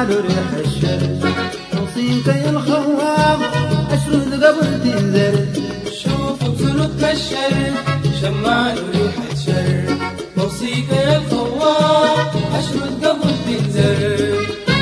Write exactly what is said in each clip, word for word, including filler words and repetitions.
شمال ريح الشر توصيك يا الخواب أشرد قبل تنزل. شوفوا بسنود كالشر شمال وريحة شر توصيك يا الخواب أشرد قبل تنزل.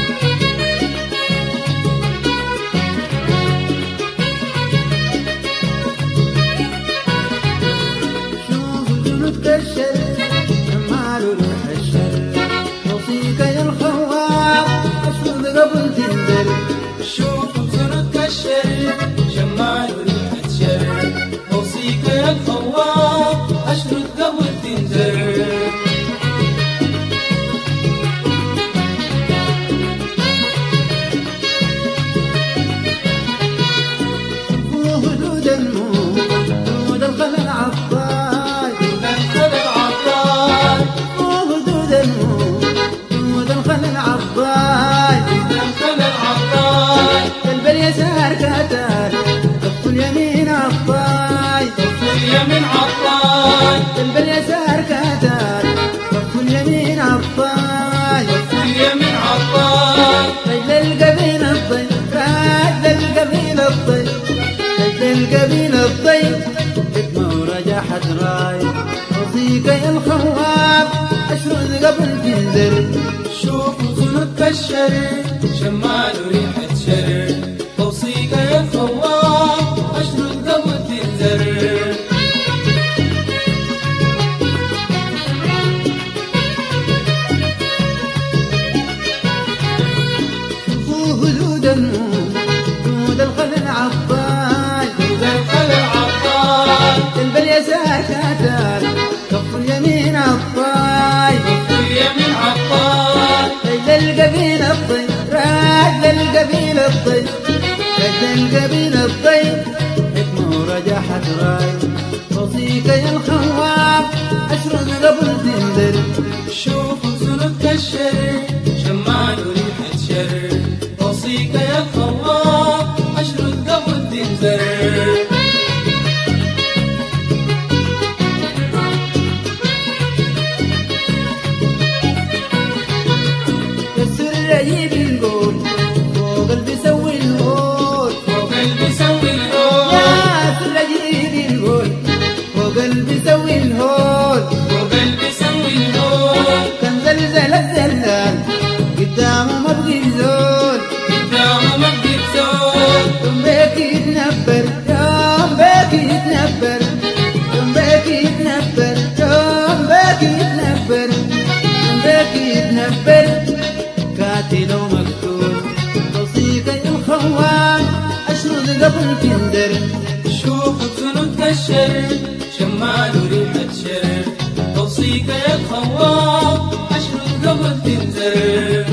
شوفوا بسنود كالشر شمال ريح الشر توصيك يا الخواب أشرد قبل تنزل. شوفوا بسنود كالشر شمال وريحة شر توصيك يا الخواب أشرد قبل تنزل. وهدود الموت هدود الخلل عطاي الخلل عطاي وهدود الموت هدود الخلل عطاي الخلل عطاي قلب اليسار كتال كف اليمين عطاي كف اليمين عطاي قلب اليسار كتال كف اليمين عطاي كف اليمين عطاي رجل القبيل الضي رجل القبيل الضي رجل القبيل الضي حكمة ورجاحة راي توصيك يا الخواب أشرد قبل تنزل. شوفوا سنود كالشر شمال وريحة شر توصيك يا الخواب أشرد قبل تنزل. وهدود الموت هدود الخلل عطاي الخلل عطاي قلب اليسار كتال كف اليمين عطاي كف اليمين عطاي رجل القبيل الضي رجل القبيل الضي رجل القبيل الضي حكمة ورجاحة راي توصيك يا الخواب أشرد قبل تنزل. شوفوا سنود كالشر شمال وريحة شر توصيك يا الخواب أشرد قبل تنزل. يسر يجيب القول فوق قلبي سوي الهول فوق قلبي سوي الهول ياسر يجيب القول فوق قلبي سوي الهول فوق قلبي سوي الهول كان زلزل الزلزال قدامه ما بقي زول قدامه ما بقيت زول. يوم بيك يتنبر يوم بيك يتنبر يوم بيك يتنبر يوم بيك يتنبر يوم بيك يتنبر قاتل ومقتول توصيك يا الخوان أشرد قبل تندر. شوفوا بسنود كالشر شمال وريحة شر توصيك يا الخواب أشرد قبل تنزل.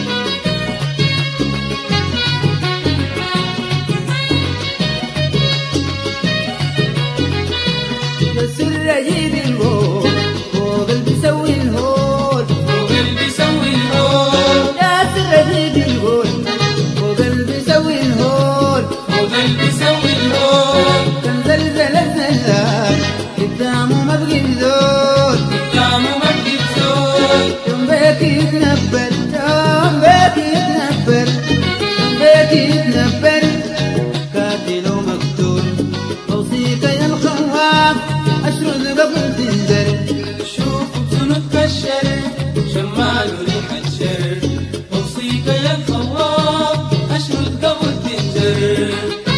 يسر يجيب الهول فوق قلبي سوي الهول فوق قلبي سوي الهول ياسر يجيب الهول فوق قلبي سوي الهول فوق قلبي سوي الهول كان زلزل الزلزال قدامه ما بقي زول قدامه ما بقيت زول. يوم بيك يتنبر يوم بيك يتنبر يوم بيك يتنبر قاتل ومقتول توصيك يا الخواب أشرد قبل تنزل. شوفوا بسنود كالشر شمال وريحة شر توصيك يا الخواب أشرد قبل تنزل.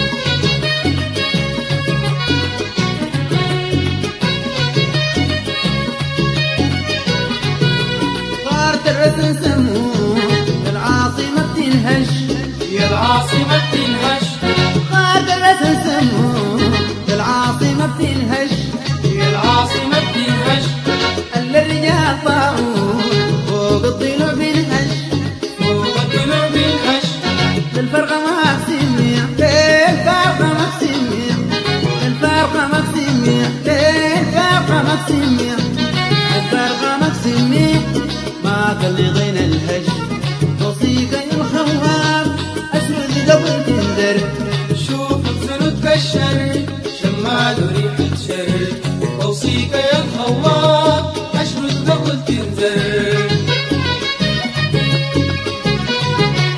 صارت الرسم سموم العاصمة بتنهش يا العاصمة بتنهش صارت الرسم سموم العاصمة بتنهش يا العاصمة بتنهش اللي الرجال طاعون فوق الضلوع بينهش فوق الضلوع بينهش الفرقة ما سميع الفرقة ما سميع الفرقة ما سميع الفرقة ما سميع الفرقة ما سميع ما قل غين الهش توصيك يا الخواب أشرد قبل تندر. شوفوا بسنود كالشر شمال وريحة شر توصيك يا الخواب أشرد قبل تنزل.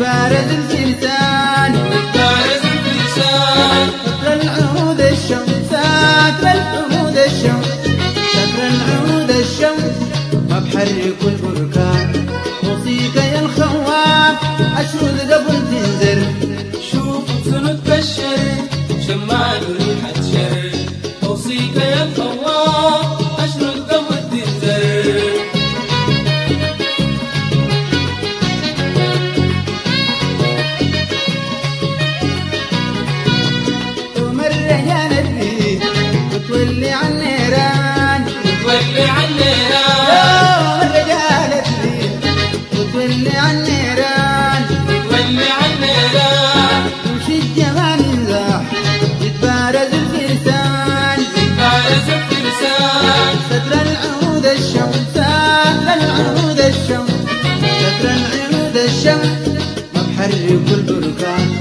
يتبارز الفرسان يتبارز الفرسان ستر العود الشمس ستر العود الشمس ستر العود الشمس ما بحرك البركان أوصيك يا الخواف أشرد قبل تنزل شوف سند كالشر شمال ريحة شر أوصيك يا الخواف أشرد قبل تنزل تمر يا نبي وتولي عن النيران وتولي عن النيران تمر يا نبي وتولي عن النيران وتولي عن النيران وش الجمال ينزاح يتبارز الفرسان يتبارز الفرسان ستر العود الشمس ستر العود الشمس ستر العود الشمس ما بحرك البركان